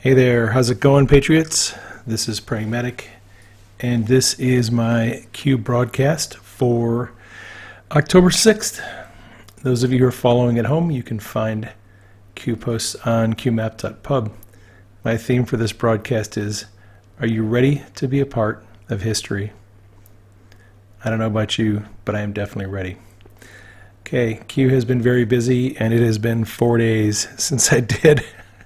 Hey there, how's it going, Patriots? This is Praying Medic, and this is my Q broadcast for October 6th. Those of you who are following at home, you can find Q posts on qmap.pub. My theme for this broadcast is, are you ready to be a part of history? I don't know about you, but I am definitely ready. Okay, Q has been very busy, and it has been 4 days since I did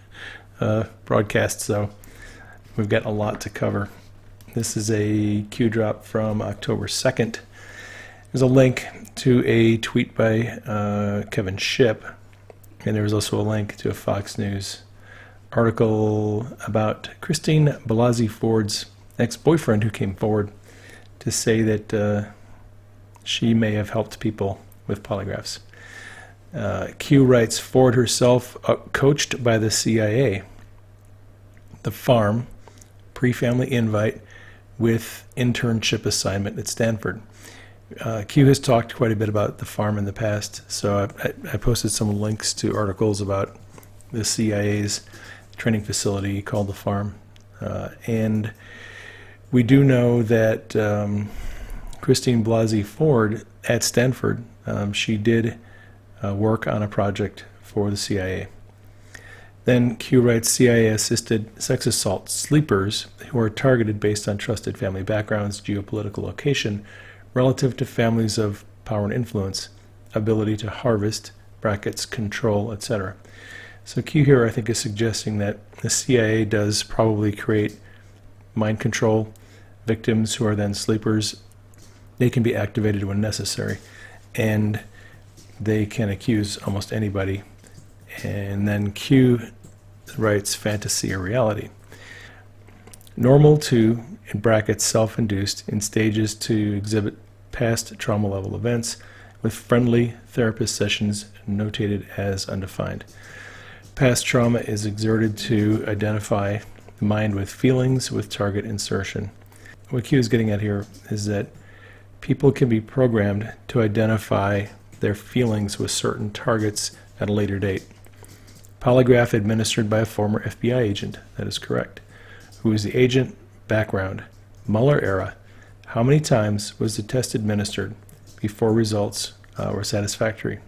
broadcast, so we've got a lot to cover. This is a Q drop from October 2nd. There's a link to a tweet by Kevin Shipp, and there was also a link to a Fox News article about Christine Blasey Ford's ex-boyfriend, who came forward to say that she may have helped people with polygraphs. Q writes, Ford herself coached by the CIA. The Farm, pre-family invite with internship assignment at Stanford. Q has talked quite a bit about The Farm in the past, so I posted some links to articles about the CIA's training facility called The Farm. And we do know that Christine Blasey Ford at Stanford, she did work on a project for the CIA. Then Q writes, CIA-assisted sex assault sleepers who are targeted based on trusted family backgrounds, geopolitical location, relative to families of power and influence, ability to harvest, brackets, control, etc. So Q here, I think, is suggesting that the CIA does probably create mind control victims who are then sleepers. They can be activated when necessary, and they can accuse almost anybody. And then Q writes fantasy or reality. Normal to, in brackets, self-induced, in stages to exhibit past trauma level events with friendly therapist sessions notated as undefined. Past trauma is exerted to identify the mind with feelings with target insertion. What Q is getting at here is that people can be programmed to identify their feelings with certain targets at a later date. Polygraph administered by a former FBI agent. That is correct. Who is the agent? Background. Mueller era. How many times was the test administered before results were satisfactory?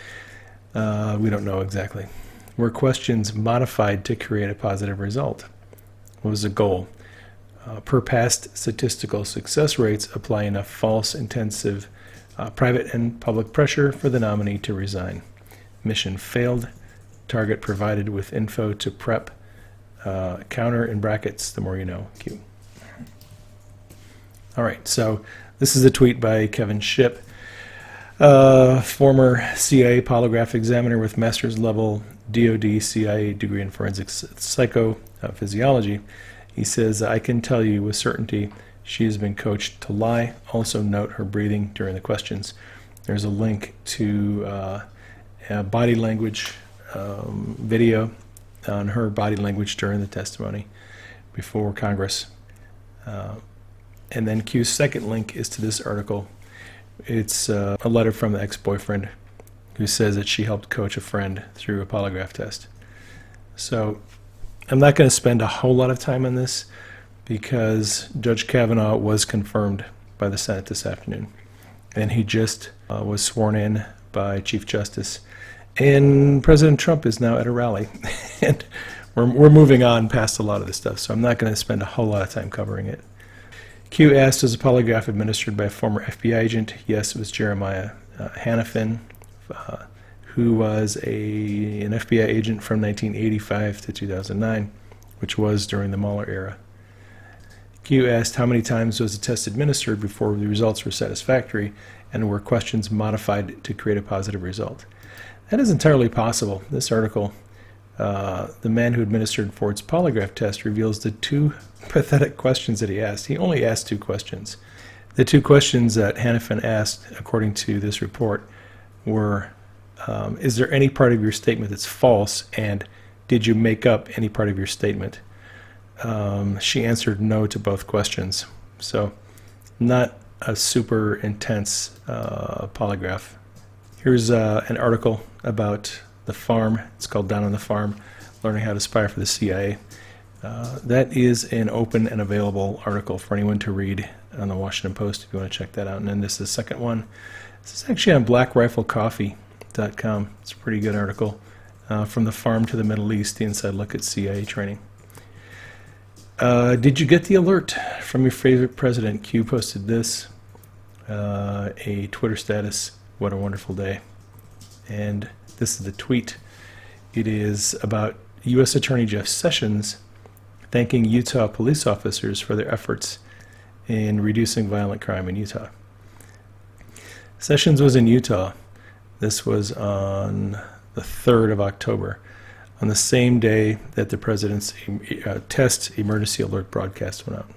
We don't know exactly. Were questions modified to create a positive result? What was the goal? Per past statistical success rates, apply enough false, intensive, private and public pressure for the nominee to resign. Mission failed. Target provided with info to prep. Counter in brackets, the more you know. Q. All right, so this is a tweet by Kevin Shipp, former CIA polygraph examiner with master's level DoD CIA degree in forensic psychophysiology. He says, I can tell you with certainty she has been coached to lie. Also note her breathing during the questions. There's a link to a body language video on her body language during the testimony before Congress. And then Q's second link is to this article. It's a letter from the ex-boyfriend who says that she helped coach a friend through a polygraph test. So I'm not going to spend a whole lot of time on this because Judge Kavanaugh was confirmed by the Senate this afternoon. And he just was sworn in by Chief Justice. And President Trump is now at a rally. And we're moving on past a lot of this stuff, so I'm not going to spend a whole lot of time covering it. Q asked, was a polygraph administered by a former FBI agent? Yes, it was Jeremiah Hanafin, who was an FBI agent from 1985 to 2009, which was during the Mueller era. Q asked, how many times was the test administered before the results were satisfactory, and were questions modified to create a positive result? That is entirely possible. This article, the man who administered Ford's polygraph test, reveals the two pathetic questions that he asked. He only asked two questions. The two questions that Hanafin asked, according to this report, were, is there any part of your statement that's false, and did you make up any part of your statement? She answered no to both questions. So not a super intense polygraph. Here's an article about The Farm. It's called Down on the Farm, Learning How to Spy for the CIA. That is an open and available article for anyone to read on the Washington Post if you want to check that out. And then this is the second one. This is actually on blackriflecoffee.com. It's a pretty good article. From the farm to the Middle East, the inside look at CIA training. Did you get the alert from your favorite president? Q posted this, a Twitter status, what a wonderful day. And this is the tweet. It is about U.S. Attorney Jeff Sessions thanking Utah police officers for their efforts in reducing violent crime in Utah. Sessions was in Utah. This was on the 3rd of October, on the same day that the president's test emergency alert broadcast went out.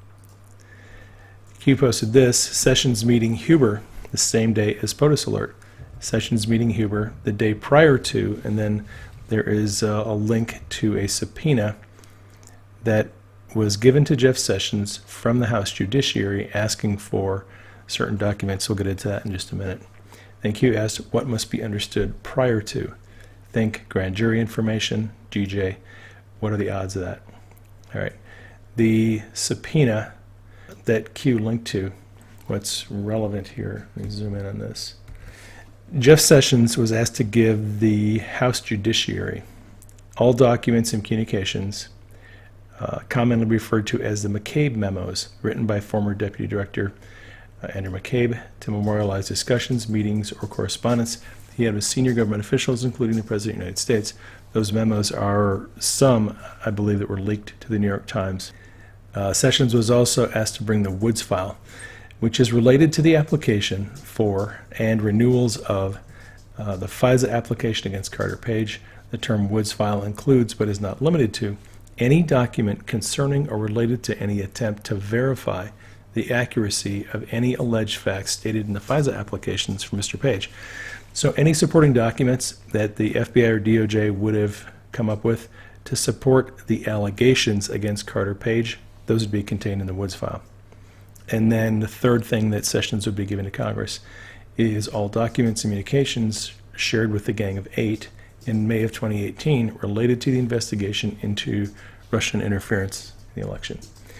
Q posted this, Sessions meeting Huber the same day as POTUS alert. Sessions meeting Huber the day prior to, and then there is a link to a subpoena that was given to Jeff Sessions from the House Judiciary asking for certain documents. We'll get into that in just a minute. Then Q asked what must be understood prior to. Think grand jury information, GJ. What are the odds of that? All right. The subpoena that Q linked to, what's relevant here, let me zoom in on this. Jeff Sessions was asked to give the House Judiciary all documents and communications, commonly referred to as the McCabe memos, written by former Deputy Director Andrew McCabe, to memorialize discussions, meetings, or correspondence he had with senior government officials, including the President of the United States. Those memos are some, I believe, that were leaked to the New York Times. Sessions was also asked to bring the Woods file, which is related to the application for and renewals of the FISA application against Carter Page. The term Woods file includes, but is not limited to, any document concerning or related to any attempt to verify the accuracy of any alleged facts stated in the FISA applications for Mr. Page. So any supporting documents that the FBI or DOJ would have come up with to support the allegations against Carter Page, those would be contained in the Woods file. And then the third thing that Sessions would be given to Congress is all documents and communications shared with the Gang of Eight in May of 2018 related to the investigation into Russian interference in the election.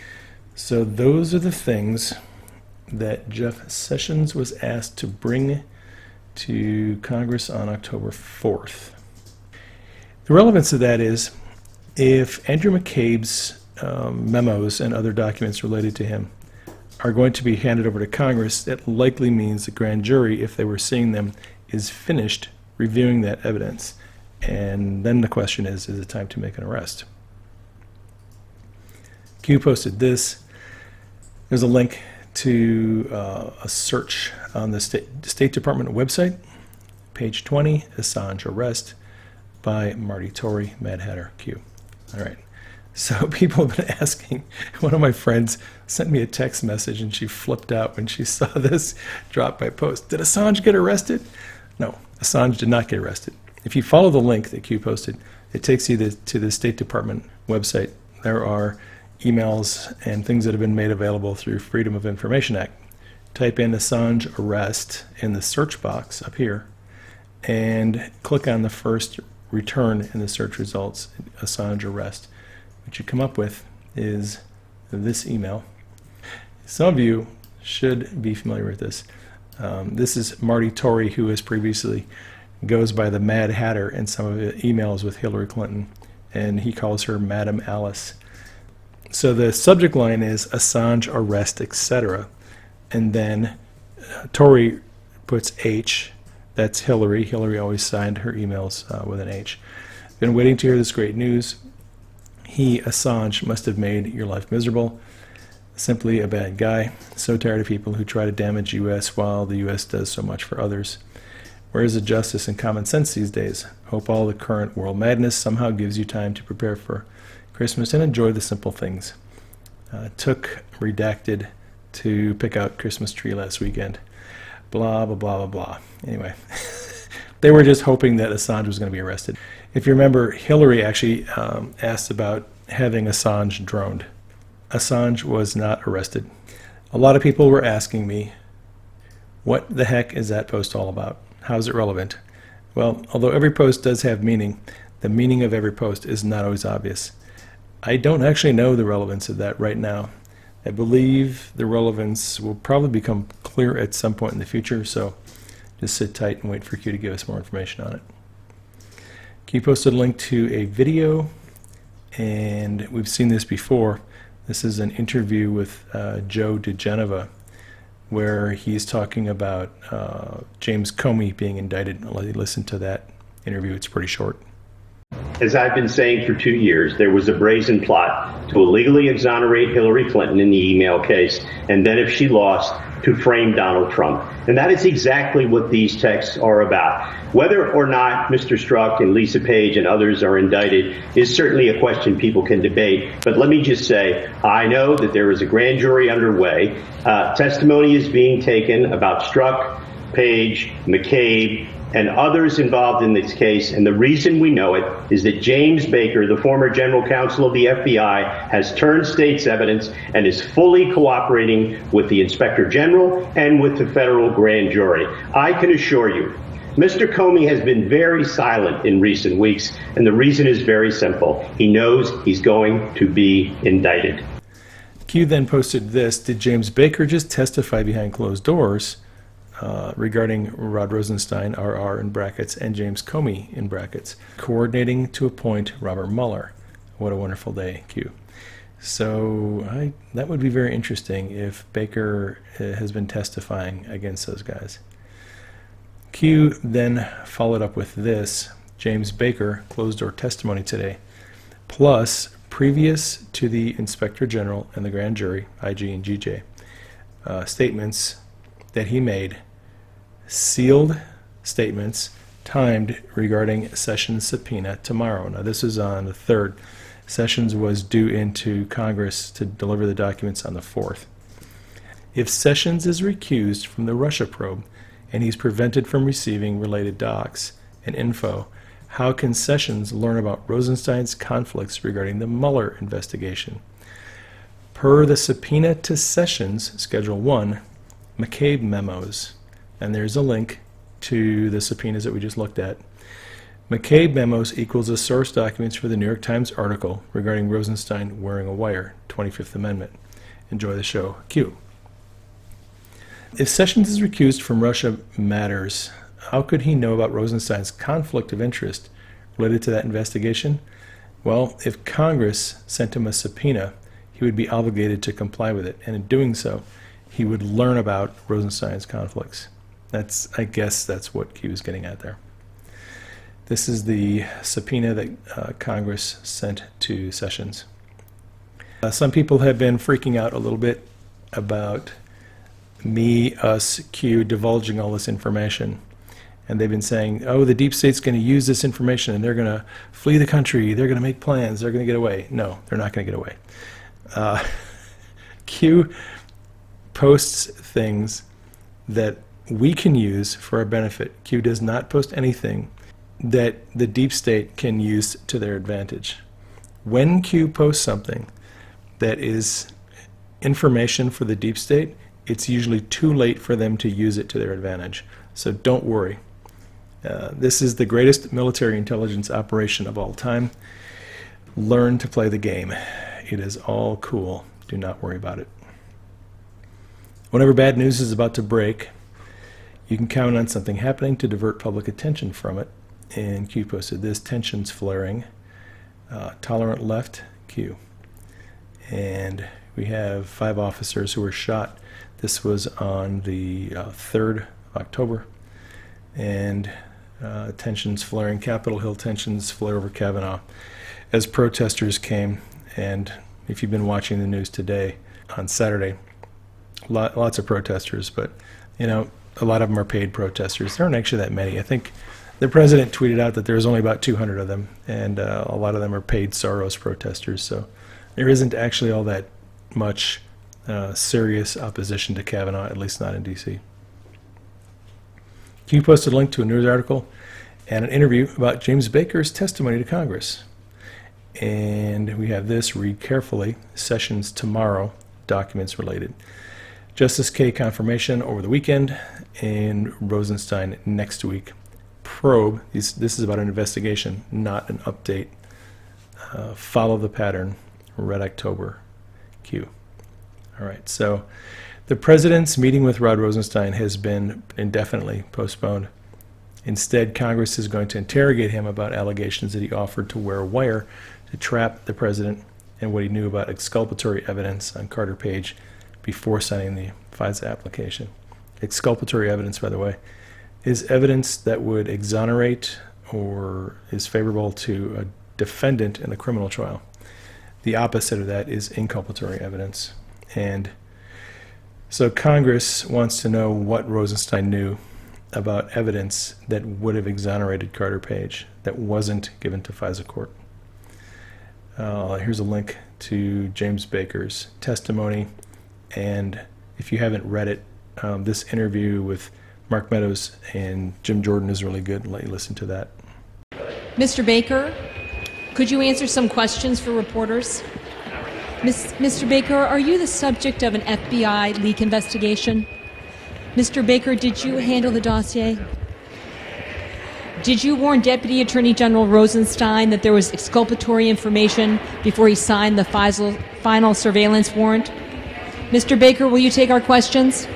So those are the things that Jeff Sessions was asked to bring to Congress on October 4th. The relevance of that is if Andrew McCabe's memos and other documents related to him are going to be handed over to Congress, it likely means the grand jury, if they were seeing them, is finished reviewing that evidence. And then the question is it time to make an arrest? Q posted this. There's a link to a search on the State Department website, page 20, Assange arrest by Marty Tory, Mad Hatter Q. All right. So people have been asking. One of my friends sent me a text message and she flipped out when she saw this drop by post. Did Assange get arrested? No, Assange did not get arrested. If you follow the link that Q posted, it takes you to the State Department website. There are emails and things that have been made available through Freedom of Information Act. Type in Assange arrest in the search box up here and click on the first return in the search results, Assange arrest. What you come up with is this email. Some of you should be familiar with this. This is Marty Tory, who has previously goes by the Mad Hatter in some of the emails with Hillary Clinton, and he calls her Madam Alice. So the subject line is Assange arrest, etc. And then Tory puts H. That's Hillary. Hillary always signed her emails with an H. Been waiting to hear this great news. He, Assange, must have made your life miserable. Simply a bad guy. So tired of people who try to damage U.S. while the U.S. does so much for others. Where is the justice and common sense these days? Hope all the current world madness somehow gives you time to prepare for Christmas and enjoy the simple things. Took redacted to pick out Christmas tree last weekend. Blah, blah, blah, blah, blah. Anyway, they were just hoping that Assange was going to be arrested. If you remember, Hillary actually asked about having Assange droned. Assange was not arrested. A lot of people were asking me, what the heck is that post all about? How is it relevant? Well, although every post does have meaning, the meaning of every post is not always obvious. I don't actually know the relevance of that right now. I believe the relevance will probably become clear at some point in the future, so just sit tight and wait for Q to give us more information on it. Q posted a link to a video, and we've seen this before. This is an interview with Joe diGenova, where he's talking about James Comey being indicted. I'll let you listen to that interview. It's pretty short. As I've been saying for 2 years, there was a brazen plot to illegally exonerate Hillary Clinton in the email case, and then if she lost, to frame Donald Trump. And that is exactly what these texts are about. Whether or not Mr. Strzok and Lisa Page and others are indicted is certainly a question people can debate. But let me just say, I know that there is a grand jury underway. Testimony is being taken about Strzok, Page, McCabe, and others involved in this case. And the reason we know it is that James Baker, the former general counsel of the FBI, has turned state's evidence and is fully cooperating with the inspector general and with the federal grand jury. I can assure you, Mr. Comey has been very silent in recent weeks, and the reason is very simple. He knows he's going to be indicted. Q then posted this: did James Baker just testify behind closed doors regarding Rod Rosenstein, RR in brackets, and James Comey in brackets, coordinating to appoint Robert Mueller? What a wonderful day, Q. So that would be very interesting if Baker has been testifying against those guys. Q then followed up with this: James Baker closed-door testimony today, plus previous to the Inspector General and the grand jury, IG and GJ, statements that he made, sealed statements timed regarding Sessions' subpoena tomorrow. Now this is on the 3rd. Sessions was due into Congress to deliver the documents on the 4th. If Sessions is recused from the Russia probe and he's prevented from receiving related docs and info, how can Sessions learn about Rosenstein's conflicts regarding the Mueller investigation? Per the subpoena to Sessions, Schedule 1, McCabe memos, and there's a link to the subpoenas that we just looked at. McCabe memos equals the source documents for the New York Times article regarding Rosenstein wearing a wire, 25th Amendment. Enjoy the show. Q. If Sessions is recused from Russia matters, how could he know about Rosenstein's conflict of interest related to that investigation? Well, if Congress sent him a subpoena, he would be obligated to comply with it, and in doing so, he would learn about Rosenstein's conflicts. I guess that's what Q is getting at there. This is the subpoena that Congress sent to Sessions. Some people have been freaking out a little bit about me, us, Q divulging all this information. And they've been saying, oh, the deep state's going to use this information and they're going to flee the country, they're going to make plans, they're going to get away. No, they're not going to get away. Q posts things that we can use for our benefit. Q does not post anything that the deep state can use to their advantage. When Q posts something that is information for the deep state, it's usually too late for them to use it to their advantage. So don't worry. This is the greatest military intelligence operation of all time. Learn to play the game. It is all cool. Do not worry about it. Whenever bad news is about to break, you can count on something happening to divert public attention from it. And Q posted this: tensions flaring, tolerant left, Q. And we have 5 officers who were shot. This was on the 3rd of October. And tensions flaring, Capitol Hill tensions flare over Kavanaugh as protesters came. And if you've been watching the news today, on Saturday, lots of protesters, but you know, a lot of them are paid protesters. There aren't actually that many. I think the president tweeted out that there's only about 200 of them, and a lot of them are paid Soros protesters. So there isn't actually all that much serious opposition to Kavanaugh, at least not in D.C. Q posted a link to a news article and an interview about James Baker's testimony to Congress. And we have this: read carefully. Sessions tomorrow, documents related. Justice K confirmation over the weekend, and Rosenstein next week. Probe. This is about an investigation, not an update. Follow the pattern. Red October. Q. All right, so the president's meeting with Rod Rosenstein has been indefinitely postponed. Instead, Congress is going to interrogate him about allegations that he offered to wear a wire to trap the president and what he knew about exculpatory evidence on Carter Page before signing the FISA application. Exculpatory evidence, by the way, is evidence that would exonerate or is favorable to a defendant in a criminal trial. The opposite of that is inculpatory evidence. And so Congress wants to know what Rosenstein knew about evidence that would have exonerated Carter Page that wasn't given to FISA court. Here's a link to James Baker's testimony, and if you haven't read it, this interview with Mark Meadows and Jim Jordan is really good. I'll let you listen to that. Mr. Baker, could you answer some questions for reporters? Mr. Baker, are you the subject of an FBI leak investigation? Mr. Baker, did you handle the dossier? Did you warn Deputy Attorney General Rosenstein that there was exculpatory information before he signed the final surveillance warrant? Mr. Baker, will you take our questions?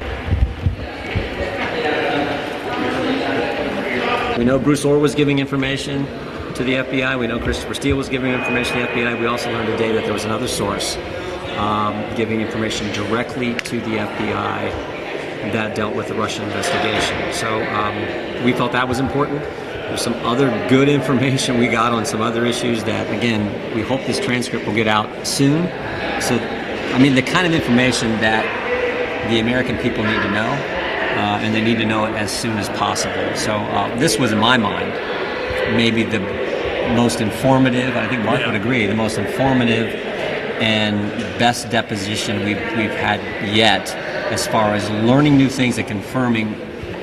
We know Bruce Orr was giving information to the FBI. We know Christopher Steele was giving information to the FBI. We also learned today that there was another source giving information directly to the FBI that dealt with the Russian investigation. So we felt that was important. There's some other good information we got on some other issues that, again, we hope this transcript will get out soon. So, I mean, the kind of information that the American people need to know, and they need to know it as soon as possible. So this was, in my mind, maybe the most informative, I think Mark would agree, the most informative and best deposition we've had yet, as far as learning new things and confirming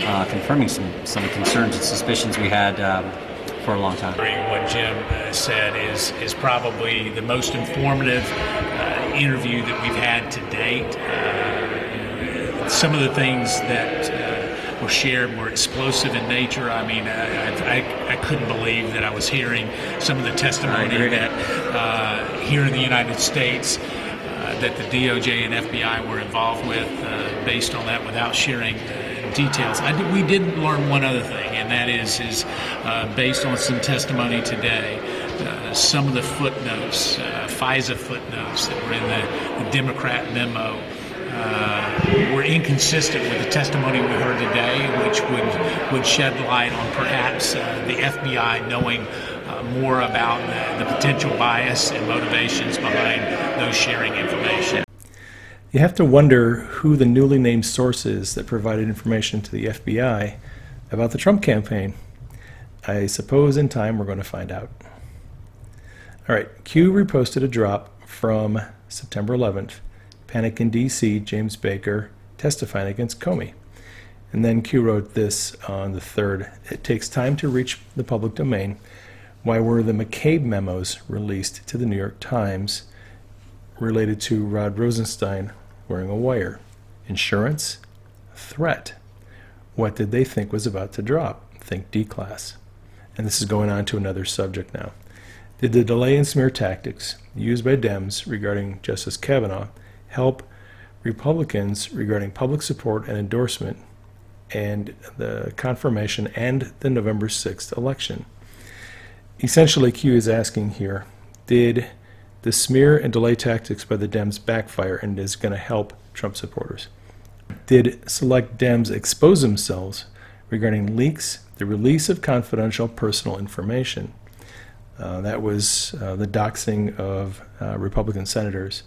some concerns and suspicions we had for a long time. What Jim said is probably the most informative interview that we've had to date. Some of the things that were shared were explosive in nature. I mean, I couldn't believe that I was hearing some of the testimony that here in the United States that the DOJ and FBI were involved with based on that without sharing details. We did learn one other thing, and that is based on some testimony today, some of the footnotes, FISA footnotes that were in the Democrat memo were inconsistent with the testimony we heard today, which would shed light on perhaps the FBI knowing more about the potential bias and motivations behind those sharing information. You have to wonder who the newly named source is that provided information to the FBI about the Trump campaign. I suppose in time we're going to find out. All right, Q reposted a drop from September 11th. Panic in D.C., James Baker testifying against Comey. And then Q wrote this on the 3rd. It takes time to reach the public domain. Why were the McCabe memos released to the New York Times related to Rod Rosenstein wearing a wire? Insurance? Threat. What did they think was about to drop? Think D-class. And this is going on to another subject now. Did the delay and smear tactics used by Dems regarding Justice Kavanaugh help Republicans regarding public support and endorsement and the confirmation and the November 6th election? Essentially, Q is asking here, did the smear and delay tactics by the Dems backfire and is going to help Trump supporters? Did select Dems expose themselves regarding leaks, the release of confidential personal information? That was the doxing of Republican senators.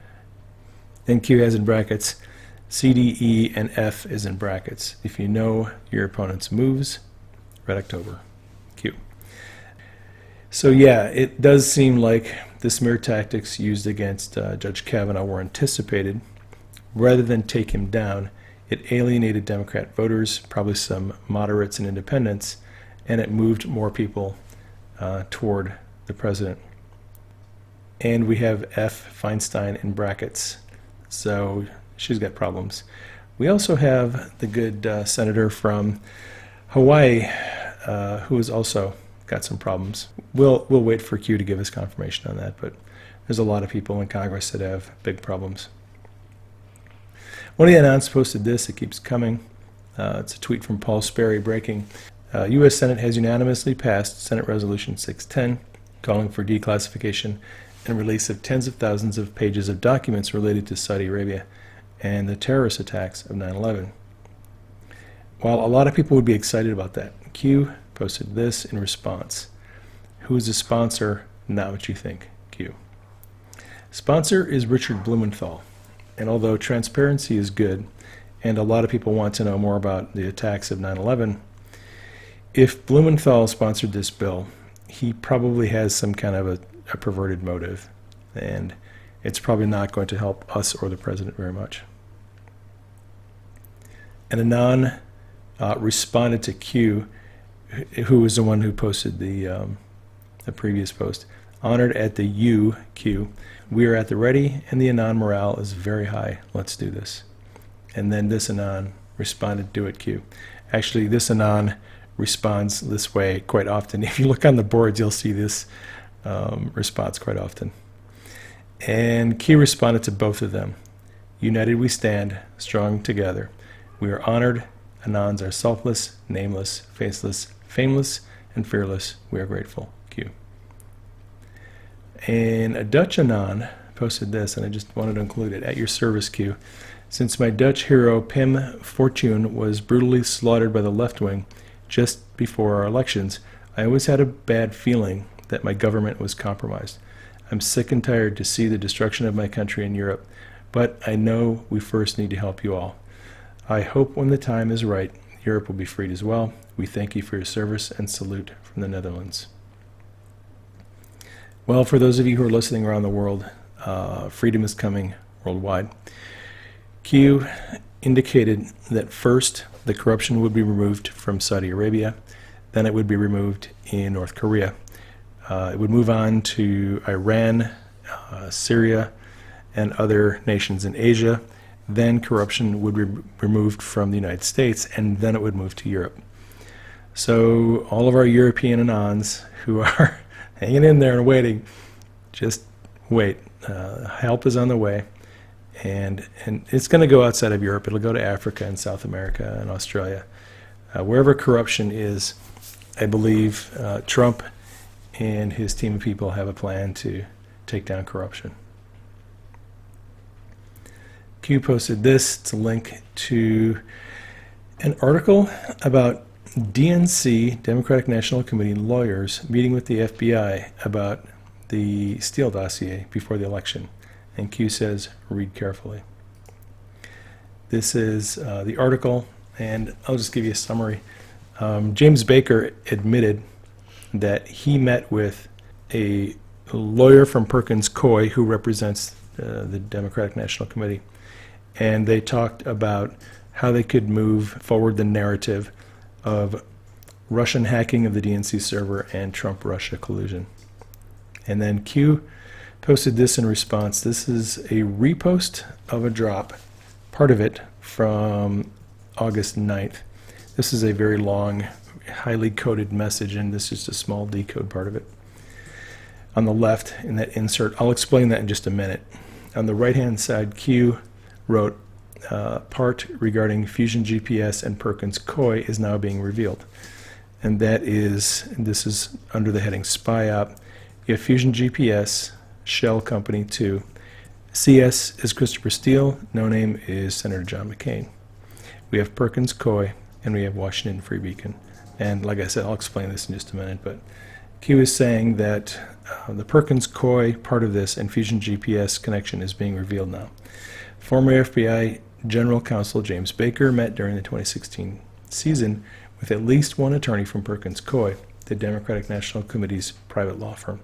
And Q has in brackets, C, D, E, and F is in brackets. If you know your opponent's moves, Red October, Q. So yeah, it does seem like the smear tactics used against Judge Kavanaugh were anticipated. Rather than take him down, it alienated Democrat voters, probably some moderates and independents, and it moved more people toward the president. And we have F. Feinstein in brackets, so she's got problems. We also have the good senator from Hawaii, who is also got some problems. We'll wait for Q to give us confirmation on that, but there's a lot of people in Congress that have big problems. One of the Anons posted this. It keeps coming. It's a tweet from Paul Sperry breaking. U.S. Senate has unanimously passed Senate Resolution 610, calling for declassification and release of tens of thousands of pages of documents related to Saudi Arabia and the terrorist attacks of 9/11. While a lot of people would be excited about that, Q posted this in response. Who is the sponsor? Not what you think, Q. Sponsor is Richard Blumenthal. And although transparency is good, and a lot of people want to know more about the attacks of 9/11, if Blumenthal sponsored this bill, he probably has some kind of a perverted motive, and it's probably not going to help us or the president very much. And Anon responded to Q, who was the one who posted the previous post. Honored at the U, Q. We are at the ready, and the Anon morale is very high. Let's do this. And then this Anon responded, do it, Q. Actually, this Anon responds this way quite often. If you look on the boards, you'll see this response quite often. And Q responded to both of them. United we stand, strong together. We are honored. Anons are selfless, nameless, faceless, fameless, and fearless. We are grateful. Q. And a Dutch Anon posted this, and I just wanted to include it. At your service, Q. Since my Dutch hero Pim Fortuyn was brutally slaughtered by the left wing just before our elections, I always had a bad feeling that my government was compromised. I'm sick and tired to see the destruction of my country in Europe, but I know we first need to help you all. I hope when the time is right, Europe will be freed as well. We thank you for your service and salute from the Netherlands. Well, for those of you who are listening around the world, freedom is coming worldwide. Q indicated that first the corruption would be removed from Saudi Arabia, then it would be removed in North Korea. It would move on to Iran, Syria, and other nations in Asia. Then corruption would be removed from the United States, and then it would move to Europe. So all of our European Anons who are hanging in there and waiting, just wait. Help is on the way, and it's going to go outside of Europe. It'll go to Africa and South America and Australia. Wherever corruption is, I believe Trump and his team of people have a plan to take down corruption. Q posted this. It's a link to an article about DNC, Democratic National Committee lawyers meeting with the FBI about the Steele dossier before the election. And Q says, read carefully. This is the article, and I'll just give you a summary. James Baker admitted that he met with a lawyer from Perkins Coie who represents the Democratic National Committee, and they talked about how they could move forward the narrative of Russian hacking of the DNC server and Trump-Russia collusion. And then Q posted this in response. This is a repost of a drop, part of it from August 9th. This is a very long, highly coded message, and this is a small decode part of it. On the left, in that insert, I'll explain that in just a minute. On the right-hand side, Q wrote, part regarding Fusion GPS and Perkins Coie is now being revealed. And that is, this is under the heading SPY-OP. You have Fusion GPS, Shell Company 2. CS is Christopher Steele. No name is Senator John McCain. We have Perkins Coie, and we have Washington Free Beacon. And like I said, I'll explain this in just a minute, but Q is saying that the Perkins Coie part of this and Fusion GPS connection is being revealed now. Former FBI General Counsel James Baker met during the 2016 season with at least one attorney from Perkins Coie, the Democratic National Committee's private law firm.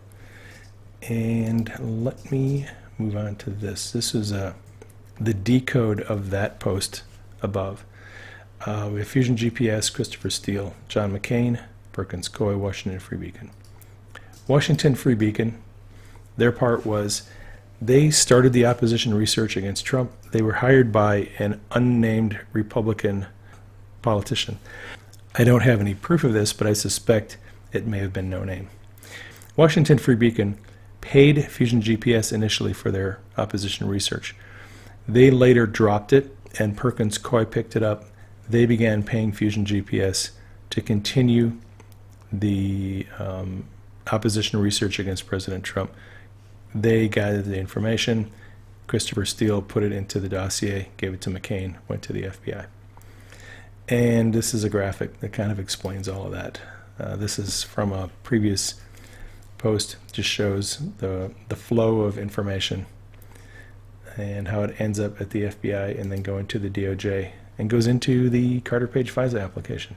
And let me move on to this. This is the decode of that post above. We have Fusion GPS, Christopher Steele, John McCain, Perkins Coie, Washington Free Beacon. Washington Free Beacon, their part was they started the opposition research against Trump. They were hired by an unnamed Republican politician. I don't have any proof of this, but I suspect it may have been no name. Washington Free Beacon paid Fusion GPS initially for their opposition research. They later dropped it, and Perkins Coie picked it up. They began paying Fusion GPS to continue the opposition research against President Trump. They gathered the information. Christopher Steele put it into the dossier, gave it to McCain, went to the FBI. And this is a graphic that kind of explains all of that. This is from a previous post, just shows the flow of information and how it ends up at the FBI and then going to the DOJ and goes into the Carter Page FISA application.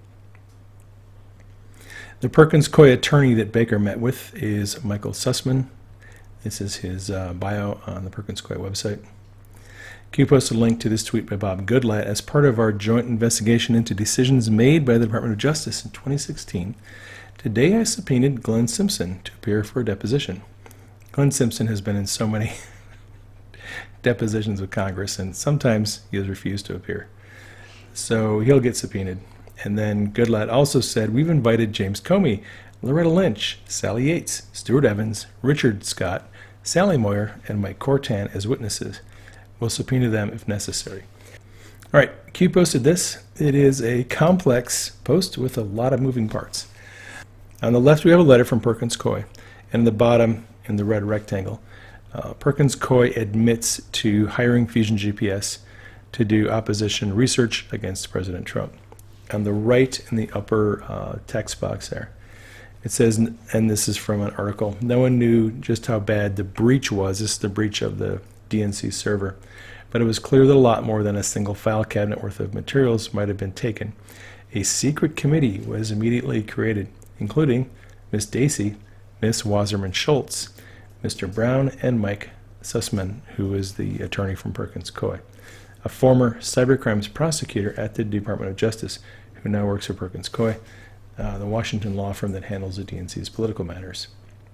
The Perkins Coie attorney that Baker met with is Michael Sussman. This is his bio on the Perkins Coie website. Q posted a link to this tweet by Bob Goodlatte. As part of our joint investigation into decisions made by the Department of Justice in 2016, today I subpoenaed Glenn Simpson to appear for a deposition. Glenn Simpson has been in so many depositions with Congress, and sometimes he has refused to appear. So he'll get subpoenaed. And then Goodlatte also said, we've invited James Comey, Loretta Lynch, Sally Yates, Stuart Evans, Richard Scott, Sally Moyer, and Mike Cortan as witnesses. We'll subpoena them if necessary. All right, Q posted this. It is a complex post with a lot of moving parts. On the left, we have a letter from Perkins Coie, and the bottom, in the red rectangle, Perkins Coie admits to hiring Fusion GPS to do opposition research against President Trump. On the right, in the upper text box there, it says, and this is from an article, no one knew just how bad the breach was. This is the breach of the DNC server. But it was clear that a lot more than a single file cabinet worth of materials might have been taken. A secret committee was immediately created, including Miss Dacey, Miss Wasserman Schultz, Mr. Brown, and Mike Sussman, who is the attorney from Perkins Coie, a former cybercrimes prosecutor at the Department of Justice, who now works for Perkins Coie, the Washington law firm that handles the DNC's political matters.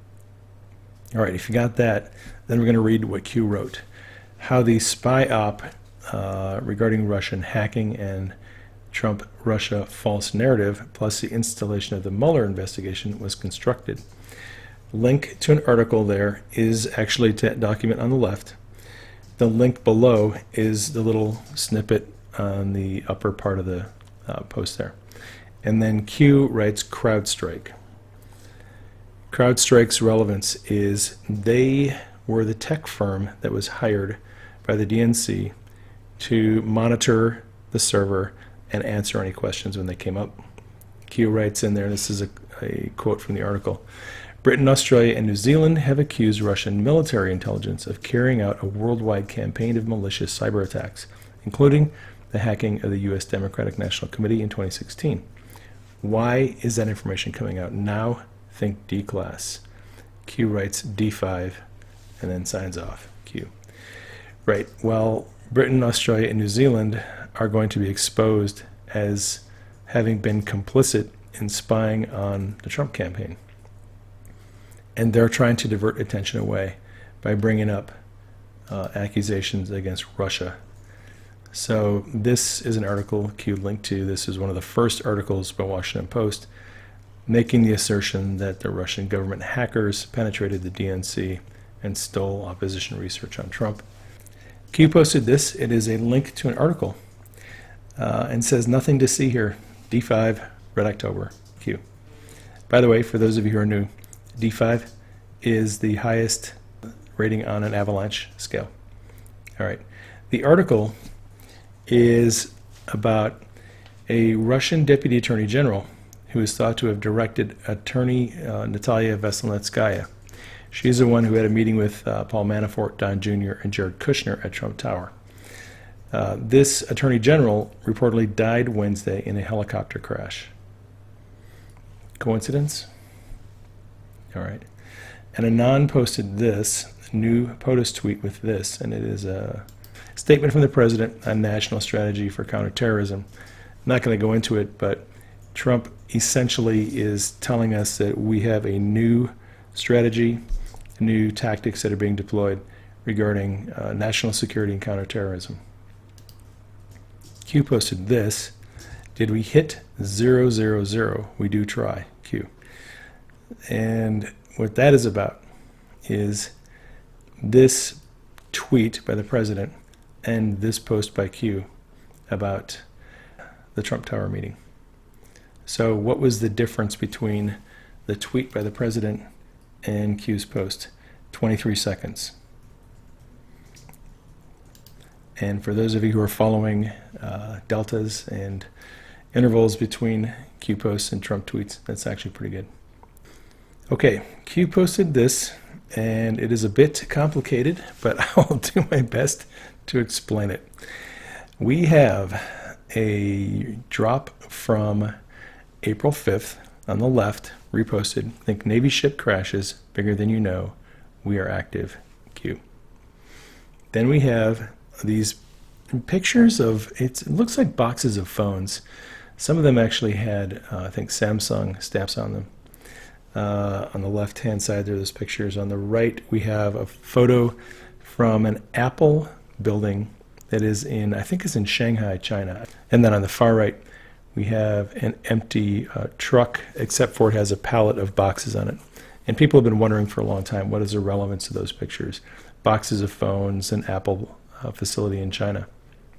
All right, if you got that, then we're going to read what Q wrote. How the spy op regarding Russian hacking and Trump-Russia false narrative, plus the installation of the Mueller investigation, was constructed. Link to an article there is actually to that document on the left. The link below is the little snippet on the upper part of the post there. And then Q writes CrowdStrike. CrowdStrike's relevance is they were the tech firm that was hired by the DNC to monitor the server and answer any questions when they came up. Q writes in there, this is a quote from the article, Britain, Australia, and New Zealand have accused Russian military intelligence of carrying out a worldwide campaign of malicious cyber attacks, including the hacking of the U.S. Democratic National Committee in 2016. Why is that information coming out now? Think D-class. Q writes D5 and then signs off. Q. Right. Well, Britain, Australia, and New Zealand are going to be exposed as having been complicit in spying on the Trump campaign. And they're trying to divert attention away by bringing up accusations against Russia. So this is an article Q linked to. This is one of the first articles by Washington Post making the assertion that the Russian government hackers penetrated the DNC and stole opposition research on Trump. Q posted this. It is a link to an article and says nothing to see here. D5, Red October, Q. By the way, for those of you who are new, D5 is the highest rating on an avalanche scale. All right. The article is about a Russian deputy attorney general who is thought to have directed attorney Natalia Veselnitskaya. She's the one who had a meeting with Paul Manafort, Don Jr., and Jared Kushner at Trump Tower. This attorney general reportedly died Wednesday in a helicopter crash. Coincidence? All right. And Anon posted this, new POTUS tweet with this, and it is a statement from the president on national strategy for counterterrorism. I'm not going to go into it, but Trump essentially is telling us that we have a new strategy, new tactics that are being deployed regarding national security and counterterrorism. Q posted this. Did we hit 000? We do try. Q. And what that is about is this tweet by the president and this post by Q about the Trump Tower meeting. So what was the difference between the tweet by the president and Q's post? 23 seconds. And for those of you who are following deltas and intervals between Q posts and Trump tweets, that's actually pretty good. Okay, Q posted this, and it is a bit complicated, but I'll do my best to explain it. We have a drop from April 5th on the left, reposted. Think Navy ship crashes, bigger than you know. We are active, Q. Then we have these pictures of, it looks like boxes of phones. Some of them actually had, I think, Samsung stamps on them. On the left-hand side, there are those pictures. On the right, we have a photo from an Apple building that is in, I think it's in Shanghai, China. And then on the far right, we have an empty truck, except for it has a pallet of boxes on it. And people have been wondering for a long time, what is the relevance of those pictures? Boxes of phones, an Apple facility in China.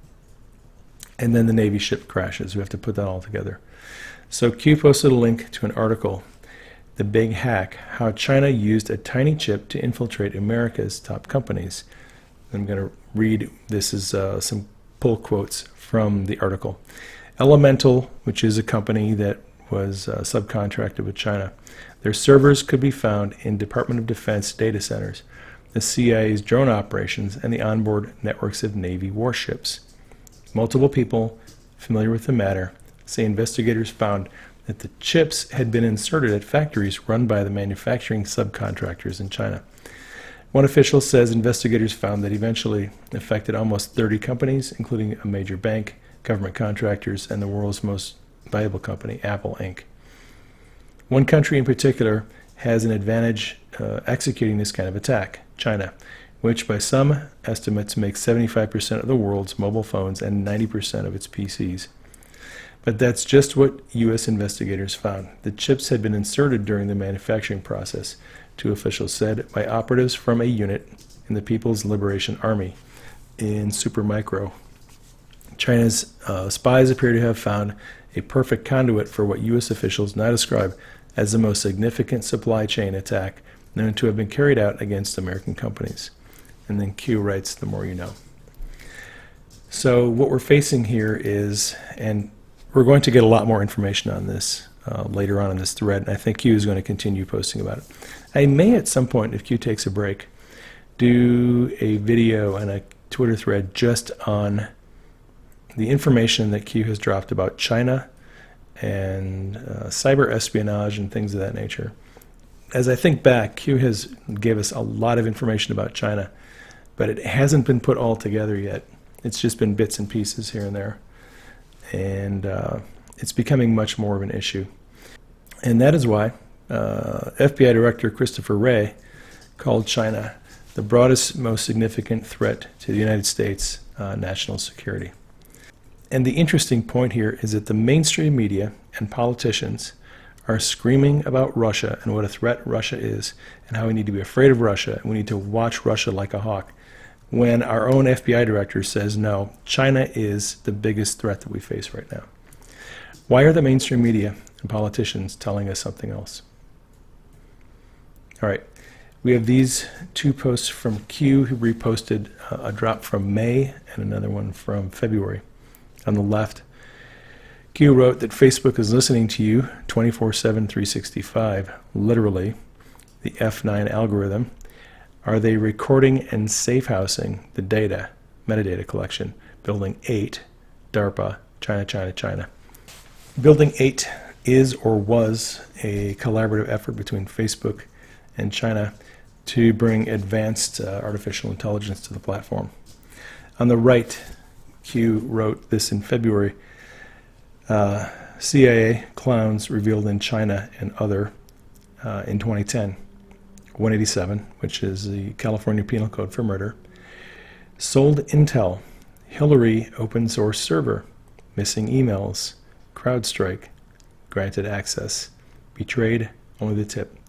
And then the Navy ship crashes. We have to put that all together. So Q posted a link to an article, The Big Hack, How China Used a Tiny Chip to Infiltrate America's Top Companies. I'm going to read, this is some pull quotes from the article. Elemental, which is a company that was subcontracted with China. Their servers could be found in Department of Defense data centers, the CIA's drone operations, and the onboard networks of Navy warships. Multiple people familiar with the matter say investigators found that the chips had been inserted at factories run by the manufacturing subcontractors in China. One official says investigators found that eventually affected almost 30 companies, including a major bank, government contractors, and the world's most valuable company, Apple Inc. One country in particular has an advantage executing this kind of attack, China, which by some estimates makes 75% of the world's mobile phones and 90% of its PCs. But that's just what U.S. investigators found. The chips had been inserted during the manufacturing process, two officials said, by operatives from a unit in the People's Liberation Army in Supermicro. China's spies appear to have found a perfect conduit for what U.S. officials now describe as the most significant supply chain attack known to have been carried out against American companies. And then Q writes, the more you know. So what we're facing here is, and we're going to get a lot more information on this later on in this thread, and I think Q is going to continue posting about it. I may at some point, if Q takes a break, do a video and a Twitter thread just on the information that Q has dropped about China and cyber espionage and things of that nature. As I think back, Q has gave us a lot of information about China, but it hasn't been put all together yet. It's just been bits and pieces here and there. And it's becoming much more of an issue. And that is why FBI Director Christopher Wray called China the broadest, most significant threat to the United States national security. And the interesting point here is that the mainstream media and politicians are screaming about Russia and what a threat Russia is and how we need to be afraid of Russia and we need to watch Russia like a hawk, when our own FBI director says, no, China is the biggest threat that we face right now. Why are the mainstream media and politicians telling us something else? All right, we have these two posts from Q, who reposted a drop from May and another one from February. On the left, Q wrote that Facebook is listening to you 24/7, 365, literally, the F9 algorithm. Are they recording and safe housing the data, metadata collection? Building 8, DARPA, China, China, China. Building 8 is or was a collaborative effort between Facebook and China to bring advanced artificial intelligence to the platform. On the right, Q wrote this in February. CIA clowns revealed in China and other in 2010. 187, which is the California Penal Code for murder, sold intel, Hillary open source server, missing emails, CrowdStrike, granted access, betrayed, only the tip.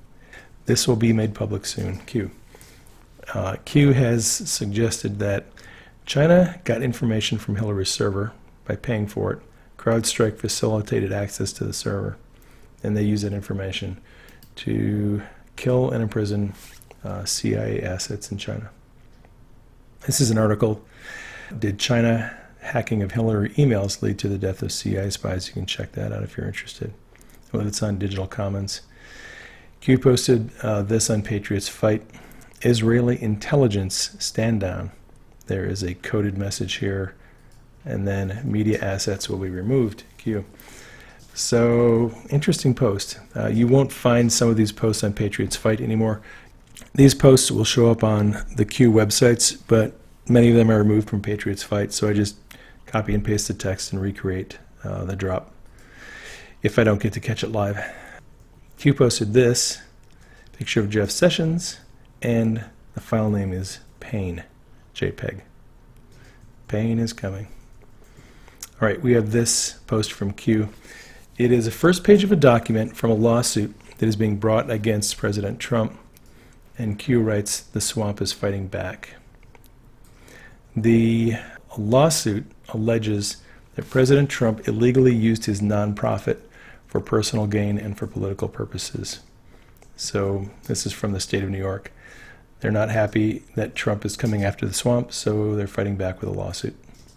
This will be made public soon. Q. Q has suggested that China got information from Hillary's server by paying for it. CrowdStrike facilitated access to the server, and they use that information to kill and imprison CIA assets in China. This is an article. Did China hacking of Hillary emails lead to the death of CIA spies? You can check that out if you're interested. Well, it's on Digital Commons. Q posted this on Patriots Fight. Israeli intelligence stand down. There is a coded message here, and then media assets will be removed. Q. So, interesting post. You won't find some of these posts on Patriots Fight anymore. These posts will show up on the Q websites, but many of them are removed from Patriots Fight, so I just copy and paste the text and recreate the drop if I don't get to catch it live. Q posted this picture of Jeff Sessions, and the file name is Pain, JPEG. Pain is coming. All right, we have this post from Q. It is a first page of a document from a lawsuit that is being brought against President Trump, and Q writes, "The swamp is fighting back." The lawsuit alleges that President Trump illegally used his nonprofit for personal gain and for political purposes. So this is from the state of New York. They're not happy that Trump is coming after the swamp, so they're fighting back with a lawsuit.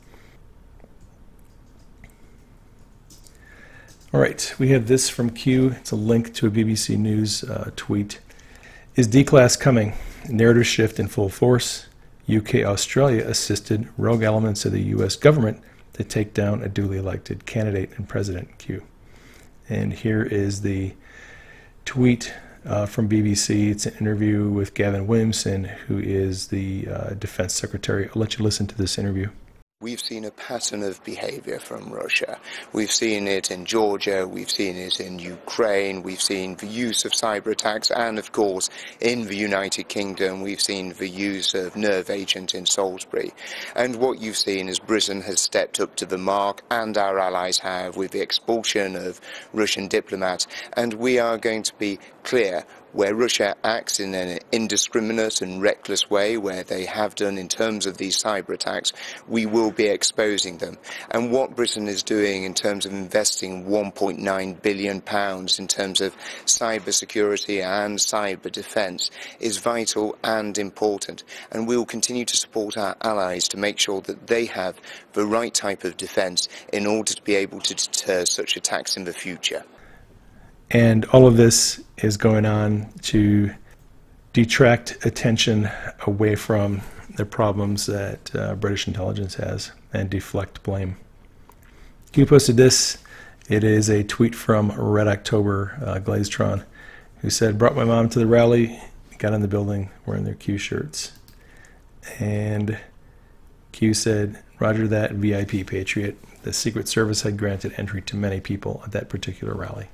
All right, we have this from Q. It's a link to a BBC News tweet. Is D-Class coming? Narrative shift in full force. UK Australia assisted rogue elements of the US government to take down a duly elected candidate and president. Q. And here is the tweet from BBC. It's an interview with Gavin Williamson, who is the Defense Secretary. I'll let you listen to this interview. We've seen a pattern of behavior from Russia. We've seen it in Georgia, we've seen it in Ukraine, we've seen the use of cyber attacks, and of course in the United Kingdom we've seen the use of nerve agent in Salisbury. And what you've seen is Britain has stepped up to the mark, and our allies have, with the expulsion of Russian diplomats, and we are going to be clear. Where Russia acts in an indiscriminate and reckless way, where they have done in terms of these cyber attacks, we will be exposing them. And what Britain is doing in terms of investing £1.9 billion in terms of cyber security and cyber defence is vital and important. And we will continue to support our allies to make sure that they have the right type of defence in order to be able to deter such attacks in the future. And all of this is going on to detract attention away from the problems that British intelligence has and deflect blame. Q posted this. It is a tweet from Red October Glaztron, who said, "Brought my mom to the rally, got in the building wearing their Q shirts." And Q said, "Roger that, VIP Patriot. The Secret Service had granted entry to many people at that particular rally."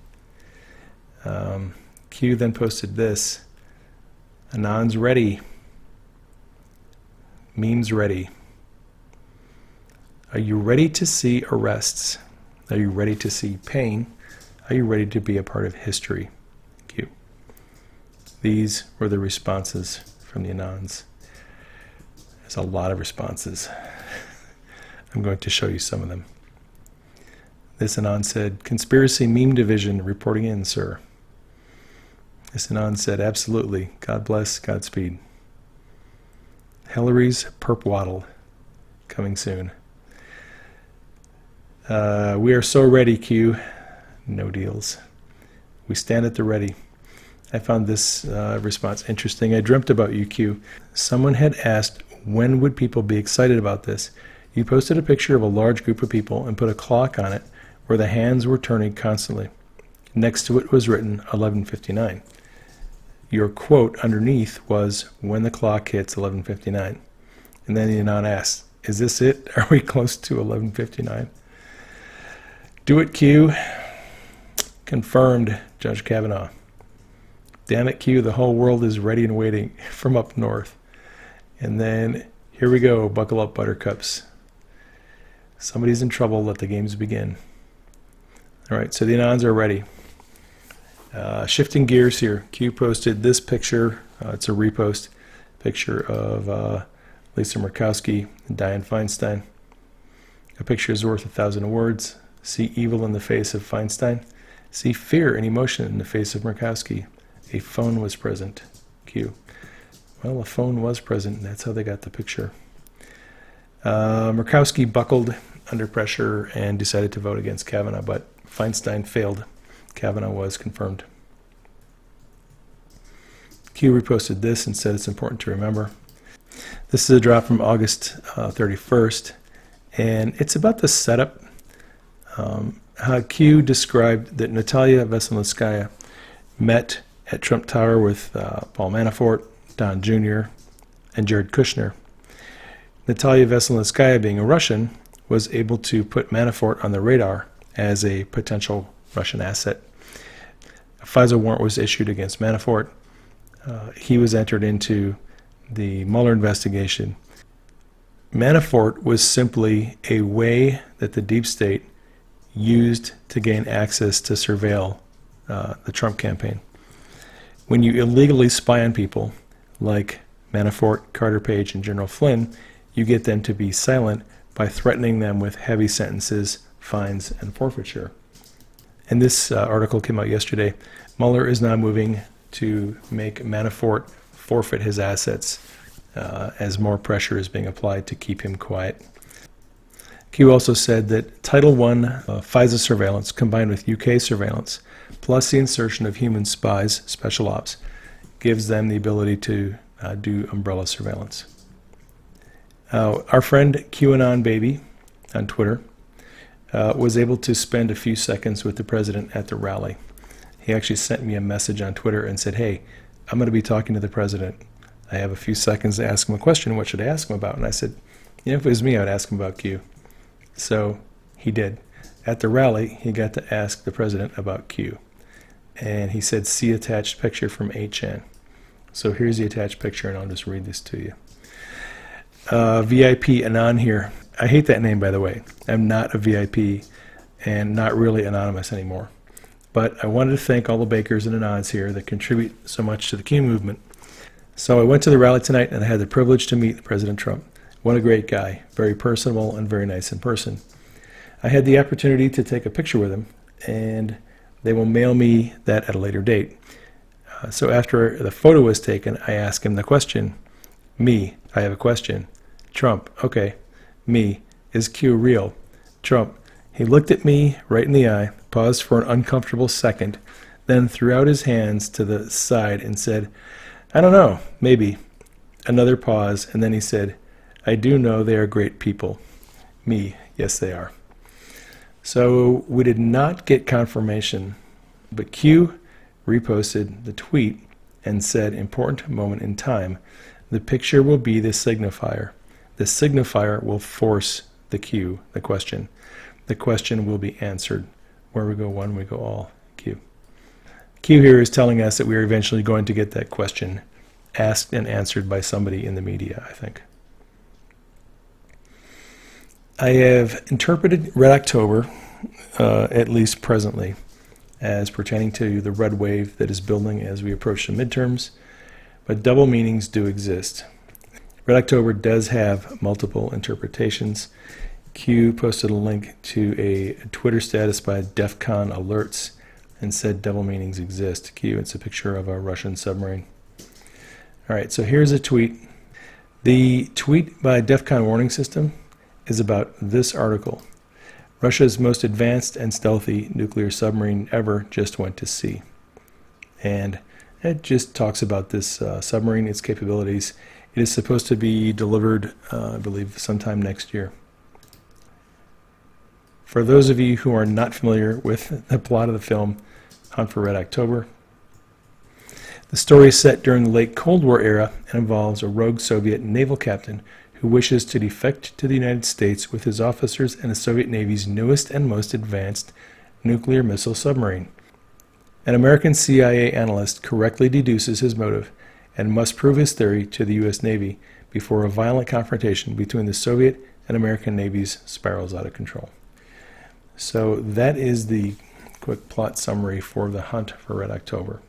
Q then posted this. "Anon's ready. Memes ready. Are you ready to see arrests? Are you ready to see pain? Are you ready to be a part of history?" Q. These were the responses from the Anons. There's a lot of responses. I'm going to show you some of them. This Anon said, "Conspiracy meme division reporting in, sir." This Anon said, "Absolutely. God bless. Godspeed." Hillary's perp waddle coming soon. "We are so ready, Q." No deals. "We stand at the ready." I found this response interesting. "I dreamt about you, Q. Someone had asked, when would people be excited about this? You posted a picture of a large group of people and put a clock on it where the hands were turning constantly. Next to it was written 11:59. Your quote underneath was, when the clock hits 11:59. And then the Anon asked, is this it? Are we close to 11:59? Do it, Q. Confirmed, Judge Kavanaugh. Damn it, Q, the whole world is ready and waiting from up north. And then, here we go, buckle up, buttercups. Somebody's in trouble, let the games begin. All right, so the Anons are ready. Shifting gears here, Q posted this picture. It's a repost picture of Lisa Murkowski and Dianne Feinstein. A picture is worth 1,000 words. See evil in the face of Feinstein. See fear and emotion in the face of Murkowski. A phone was present. Q. Well, a phone was present, and that's how they got the picture. Murkowski buckled under pressure and decided to vote against Kavanaugh, but Feinstein failed. Kavanaugh was confirmed. Q reposted this and said it's important to remember. This is a drop from August 31st, and it's about the setup. How Q described that Natalia Veselnitskaya met at Trump Tower with Paul Manafort, Don Jr., and Jared Kushner. Natalia Veselnitskaya, being a Russian, was able to put Manafort on the radar as a potential Russian asset. A FISA warrant was issued against Manafort. He was entered into the Mueller investigation. Manafort was simply a way that the deep state used to gain access to surveil the Trump campaign. When you illegally spy on people like Manafort, Carter Page, and General Flynn, you get them to be silent by threatening them with heavy sentences, fines, and forfeiture. And this article came out yesterday. Mueller is now moving to make Manafort forfeit his assets as more pressure is being applied to keep him quiet. Q also said that Title I FISA surveillance combined with UK surveillance, plus the insertion of human spies, special ops, gives them the ability to do umbrella surveillance. Our friend QAnon Baby on Twitter was able to spend a few seconds with the president at the rally. He actually sent me a message on Twitter and said, "Hey, I'm going to be talking to the president. I have a few seconds to ask him a question. What should I ask him about?" And I said, if it was me, I would ask him about Q. So he did. At the rally, he got to ask the president about Q. And he said, "See attached picture from 8chan." So here's the attached picture, and I'll just read this to you. VIP Anon here. I hate that name, by the way. I'm not a VIP and not really anonymous anymore. But I wanted to thank all the bakers and Anons here that contribute so much to the Q movement. So I went to the rally tonight, and I had the privilege to meet President Trump. What a great guy. Very personable and very nice in person. I had the opportunity to take a picture with him, and they will mail me that at a later date. So after the photo was taken, I asked him the question. Me, I have a question. Trump, okay. Me, is Q real? Trump, he looked at me right in the eye, paused for an uncomfortable second, then threw out his hands to the side and said, "I don't know, maybe." Another pause, and then he said, "I do know they are great people." Me, yes they are. So we did not get confirmation, but Q reposted the tweet and said, "Important moment in time. The picture will be the signifier. The signifier will force the Q, the question. The question will be answered. Where we go one, we go all. Q." Q here is telling us that we are eventually going to get that question asked and answered by somebody in the media, I think. I have interpreted Red October, at least presently, as pertaining to the red wave that is building as we approach the midterms, but double meanings do exist. Red October does have multiple interpretations. Q posted a link to a Twitter status by DEFCON Alerts and said double meanings exist. Q, it's a picture of a Russian submarine. All right, so here's a tweet. The tweet by DEFCON Warning System is about this article. Russia's most advanced and stealthy nuclear submarine ever just went to sea. And it just talks about this submarine, its capabilities. It is supposed to be delivered, I believe, sometime next year. For those of you who are not familiar with the plot of the film Hunt for Red October, the story is set during the late Cold War era and involves a rogue Soviet naval captain who wishes to defect to the United States with his officers and the Soviet Navy's newest and most advanced nuclear missile submarine. An American CIA analyst correctly deduces his motive and must prove his theory to the U.S. Navy before a violent confrontation between the Soviet and American navies spirals out of control. So that is the quick plot summary for the hunt for Red October.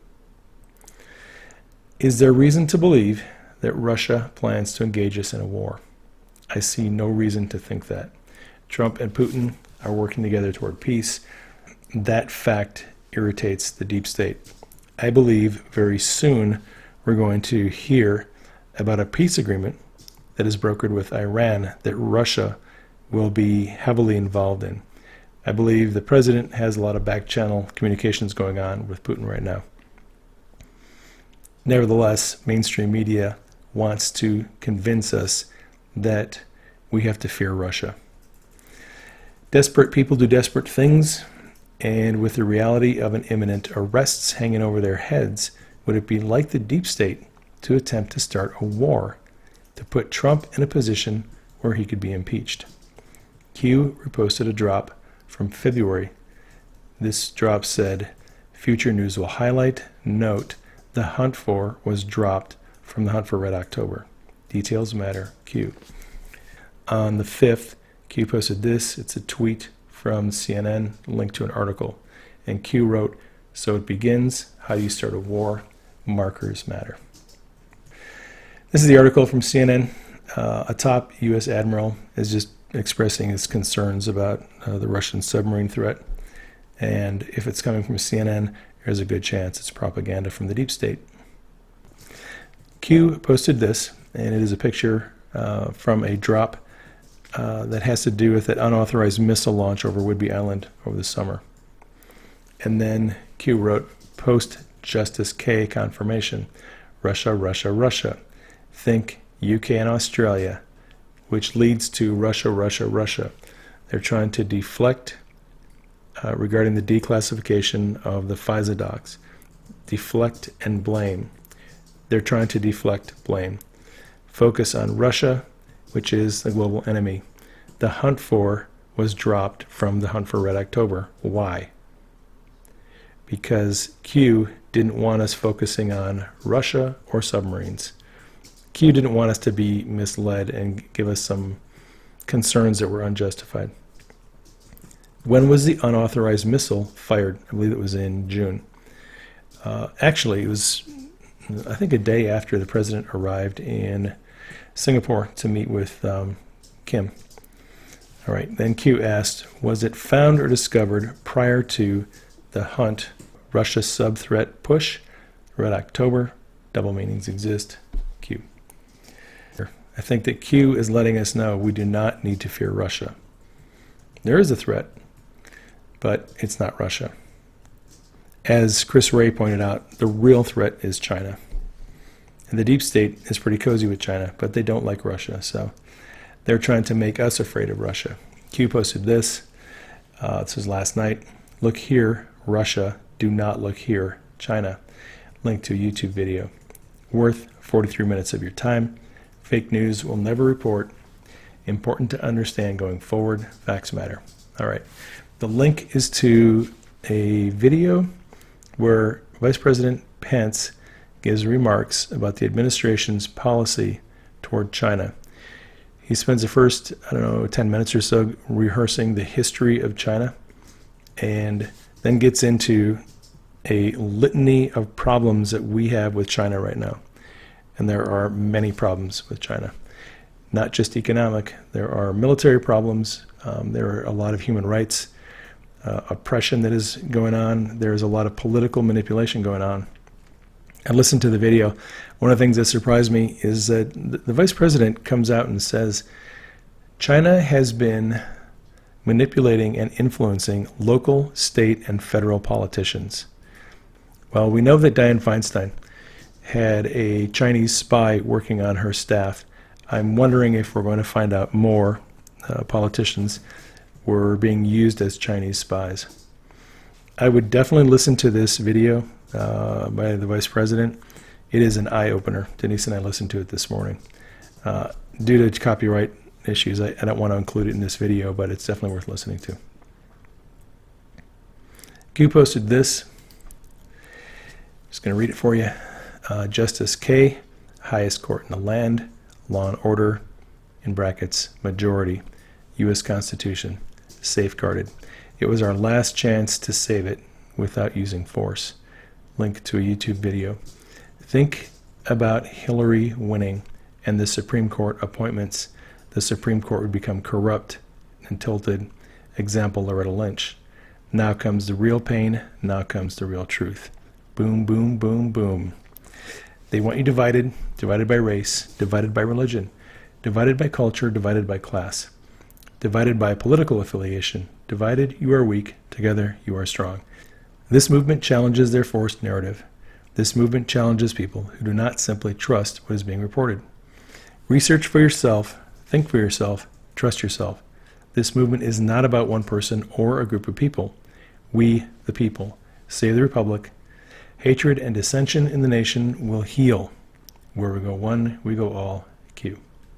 Is there reason to believe that Russia plans to engage us in a war? I see no reason to think that. Trump and Putin are working together toward peace. That fact irritates the deep state. I believe very soon we're going to hear about a peace agreement that is brokered with Iran that Russia will be heavily involved in. I believe the president has a lot of back channel communications going on with Putin right now. Nevertheless, mainstream media wants to convince us that we have to fear Russia. Desperate people do desperate things, and with the reality of an imminent arrests hanging over their heads, would it be like the deep state to attempt to start a war, to put Trump in a position where he could be impeached? Q reposted a drop from February. This drop said, "Future news will highlight, note, the hunt for was dropped from the hunt for Red October. Details matter, Q." On the 5th, Q posted this. It's a tweet from CNN, linked to an article. And Q wrote, "So it begins. How do you start a war? Markers matter." This is the article from CNN. A top U.S. admiral is just expressing his concerns about the Russian submarine threat. And if it's coming from CNN, there's a good chance it's propaganda from the deep state. Q posted this, and it is a picture from a drop that has to do with that unauthorized missile launch over Whidbey Island over the summer. And then Q wrote, "Post-Justice K confirmation, Russia, Russia, Russia. Think UK and Australia, which leads to Russia, Russia, Russia. They're trying to deflect regarding the declassification of the FISA docs. Deflect and blame. They're trying to deflect blame. Focus on Russia, which is the global enemy. The hunt for was dropped from the hunt for Red October. Why? Because Q didn't want us focusing on Russia or submarines. Q didn't want us to be misled and give us some concerns that were unjustified. When was the unauthorized missile fired? I believe it was in June. Actually, it was, I think, a day after the president arrived in Singapore to meet with Kim. All right, then Q asked, was it found or discovered prior to the hunt, Russia sub-threat push, Red October, double meanings exist, Q. I think that Q is letting us know we do not need to fear Russia. There is a threat, but it's not Russia. As Chris Wray pointed out, the real threat is China. And the deep state is pretty cozy with China, but they don't like Russia, so they're trying to make us afraid of Russia. Q posted this. This was last night. Look here, Russia. Do not look here, China. Link to a YouTube video. Worth 43 minutes of your time. Fake news will never report. Important to understand going forward. Facts matter. All right. The link is to a video where Vice President Pence gives remarks about the administration's policy toward China. He spends the first, 10 minutes or so rehearsing the history of China, and then gets into a litany of problems that we have with China right now. And there are many problems with China. Not just economic, there are military problems, there are a lot of human rights oppression that is going on, there's a lot of political manipulation going on. I listened to the video. One of the things that surprised me is that the vice president comes out and says, China has been manipulating and influencing local, state, and federal politicians. Well, we know that Dianne Feinstein had a Chinese spy working on her staff. I'm wondering if we're going to find out more politicians were being used as Chinese spies. I would definitely listen to this video by the vice president. It is an eye-opener. Denise and I listened to it this morning. Due to copyright issues, I don't want to include it in this video, but it's definitely worth listening to. Q posted this. Just going to read it for you. Justice K, highest court in the land, law and order, in brackets, majority, U.S. Constitution, safeguarded. It was our last chance to save it. without using force. Link to a YouTube video. Think about Hillary winning and the Supreme Court appointments. The Supreme Court would become corrupt and tilted. Example, Loretta Lynch. Now comes the real pain. Now comes the real truth. Boom, boom, boom, boom. They want you divided, divided by race, divided by religion, divided by culture, divided by class, divided by political affiliation. Divided, you are weak. Together, you are strong. This movement challenges their forced narrative. This movement challenges people who do not simply trust what is being reported. Research for yourself, think for yourself, trust yourself. This movement is not about one person or a group of people. We, the people, save the republic. Hatred and dissension in the nation will heal. Where we go one, we go all. Q.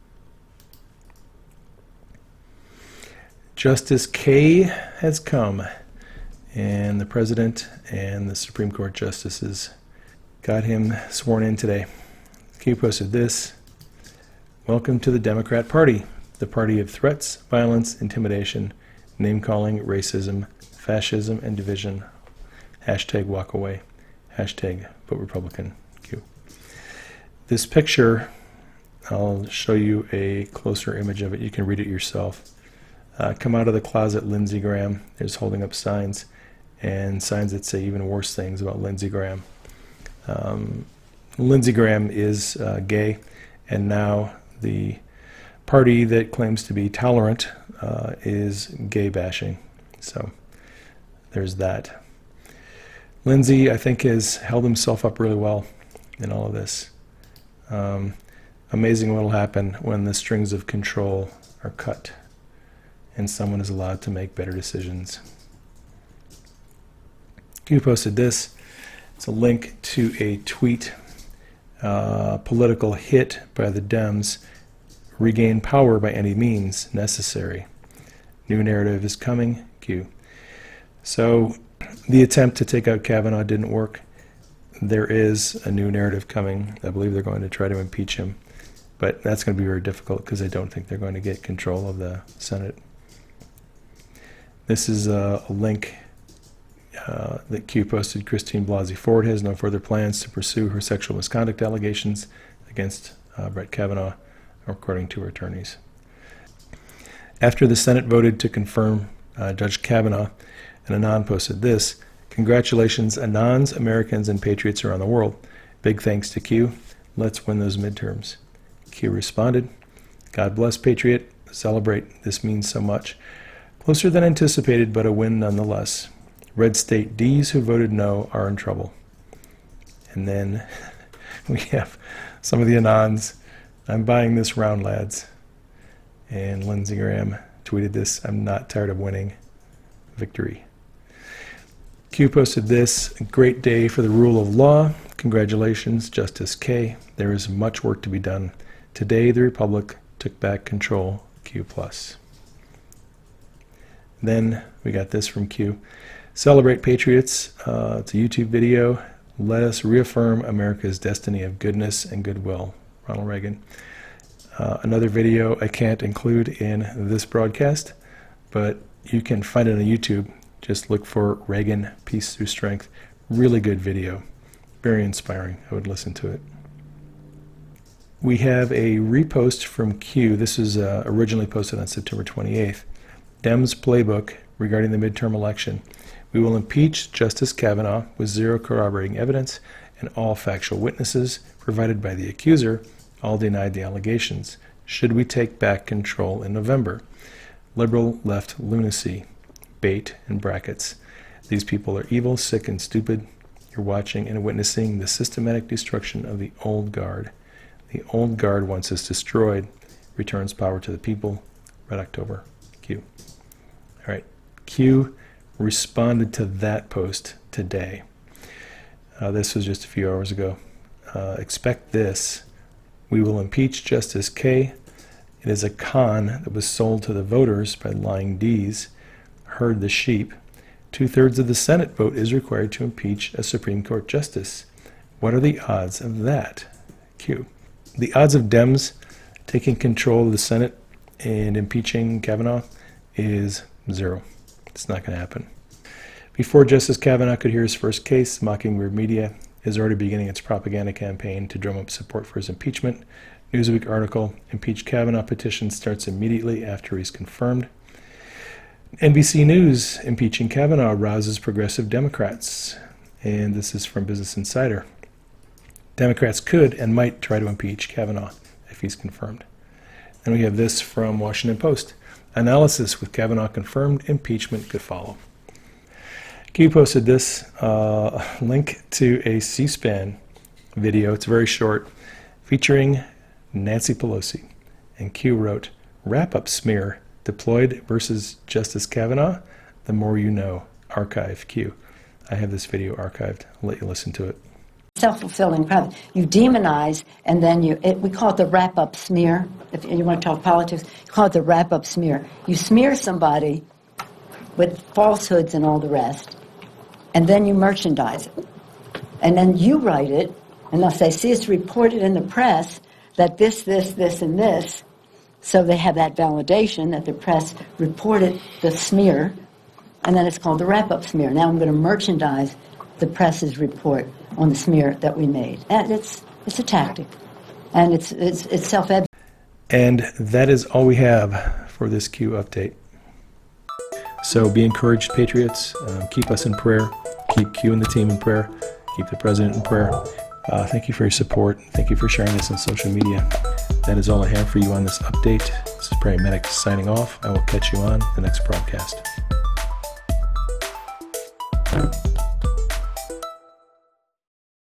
Justice K has come, and the president and the Supreme Court justices got him sworn in today. Q posted this. Welcome to the Democrat Party, the party of threats, violence, intimidation, name-calling, racism, fascism, and division. Hashtag walk away. Hashtag vote Republican. Q. This picture, I'll show you a closer image of it. You can read it yourself. Come out of the closet, Lindsey Graham is holding up signs, and signs that say even worse things about Lindsey Graham. Lindsey Graham is gay, and now the party that claims to be tolerant is gay bashing. So there's that. Lindsey, I think, has held himself up really well in all of this. Amazing what will happen when the strings of control are cut and someone is allowed to make better decisions. You posted this. It's a link to a tweet, political hit by the Dems, regain power by any means necessary. New narrative is coming. Q. So the attempt to take out Kavanaugh didn't work. There is a new narrative coming. I believe they're going to try to impeach him, but that's going to be very difficult because I don't think they're going to get control of the Senate. This is a link that Q posted. Christine Blasey Ford has no further plans to pursue her sexual misconduct allegations against Brett Kavanaugh, according to her attorneys. After the Senate voted to confirm Judge Kavanaugh, and Anon posted this. Congratulations, Anons, Americans, and patriots around the world. Big thanks to Q. Let's win those midterms. Q responded, God bless, Patriot. Celebrate. This means so much. Closer than anticipated, but a win nonetheless. Red State Ds who voted no are in trouble. And then we have some of the Anons. I'm buying this round, lads. And Lindsey Graham tweeted this. I'm not tired of winning. Victory. Q posted this. Great day for the rule of law. Congratulations, Justice K. There is much work to be done. Today, the Republic took back control. Q+. Then we got this from Q. Celebrate Patriots. It's a YouTube video. Let us reaffirm America's destiny of goodness and goodwill. Ronald Reagan. Another video I can't include in this broadcast, but you can find it on YouTube. Just look for Reagan, Peace Through Strength. Really good video. Very inspiring. I would listen to it. We have a repost from Q. This is originally posted on September 28th. Dems playbook regarding the midterm election. We will impeach Justice Kavanaugh with zero corroborating evidence, and all factual witnesses provided by the accuser all denied the allegations. Should we take back control in November? Liberal left lunacy. Bait in brackets. These people are evil, sick, and stupid. You're watching and witnessing the systematic destruction of the old guard. The old guard, once it's destroyed, returns power to the people. Red October. Q. All right. Q responded to that post today. This was just a few hours ago. Expect this. We will impeach Justice K. It is a con that was sold to the voters by lying Ds. Herd the sheep. 2/3 of the Senate vote is required to impeach a Supreme Court justice. What are the odds of that? Q. The odds of Dems taking control of the Senate and impeaching Kavanaugh is 0. It's not going to happen. Before Justice Kavanaugh could hear his first case, Mockingbird Media is already beginning its propaganda campaign to drum up support for his impeachment. Newsweek article, Impeach Kavanaugh petition starts immediately after he's confirmed. NBC News, impeaching Kavanaugh rouses progressive Democrats. And this is from Business Insider. Democrats could and might try to impeach Kavanaugh if he's confirmed. And we have this from Washington Post. Analysis: with Kavanaugh confirmed, impeachment could follow. Q posted this link to a C-SPAN video. It's very short, featuring Nancy Pelosi. And Q wrote, "Wrap-up smear deployed versus Justice Kavanaugh. The more you know." Archive Q. I have this video archived. I'll let you listen to it. Self-fulfilling prophecy. You demonize, and then we call it the wrap-up smear. If you want to talk politics, you call it the wrap-up smear. You smear somebody with falsehoods and all the rest, and then you merchandise it. And then you write it, and if they see it's reported in the press that this, and this, so they have that validation that the press reported the smear, and then it's called the wrap-up smear. Now I'm going to merchandise the press's report on the smear that we made. And it's a tactic, and it's self-evident. And that is all we have for this Q update. So be encouraged, Patriots. Keep us in prayer. Keep Q and the team in prayer. Keep the president in prayer. Thank you for your support. Thank you for sharing this on social media. That is all I have for you on this update. This is Prairie Medic signing off. I will catch you on the next broadcast.